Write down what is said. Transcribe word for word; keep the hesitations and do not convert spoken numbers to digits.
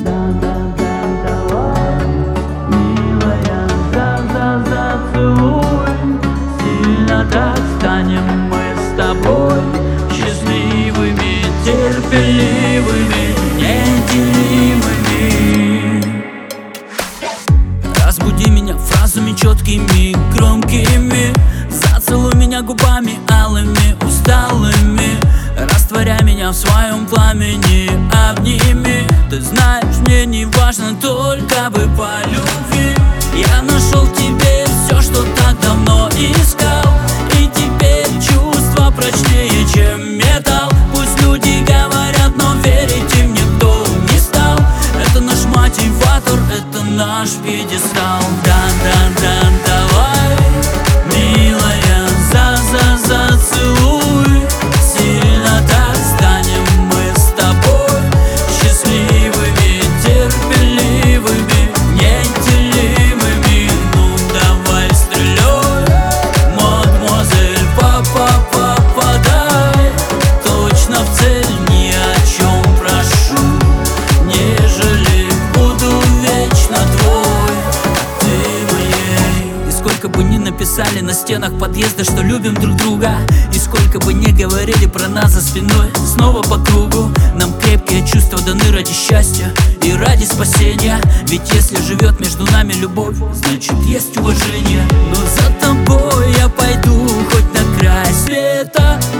Да-да-да, давай, милая, за-за-зацелуй. Сильно так станем мы с тобой счастливыми, терпеливыми, неделимыми. Разбуди меня фразами четкими, громкими. Зацелуй меня губами алыми, усталыми. Растворяй меня в своем пламени, обними. Ты знаешь, мне не важно, только бы по любви. Я нашел в тебе все, что так давно искал. И теперь чувства прочнее, чем металл. Пусть люди говорят, но верить им никто не стал. Это наш мотиватор, это наш пьедестал. Да-да-да, давай, милая, за-за-зацелуй. Сильно так станем мы с тобой счастливыми, терпеливыми, неделимыми. Ну давай стреляй, мадемуазель, па-па-па-попадай точно в цель, ни о чем прошу, нежели буду вечно твой, ты моей. И сколько бы ни написали на стенах подъезда, что любим друг друга, и сколько бы ни говорили про нас за спиной, снова по кругу нам крепкие чувства даны ради счастья и ради спасения. Ведь если живет между нами любовь, значит есть уважение. Но за тобой я пойду хоть на край света.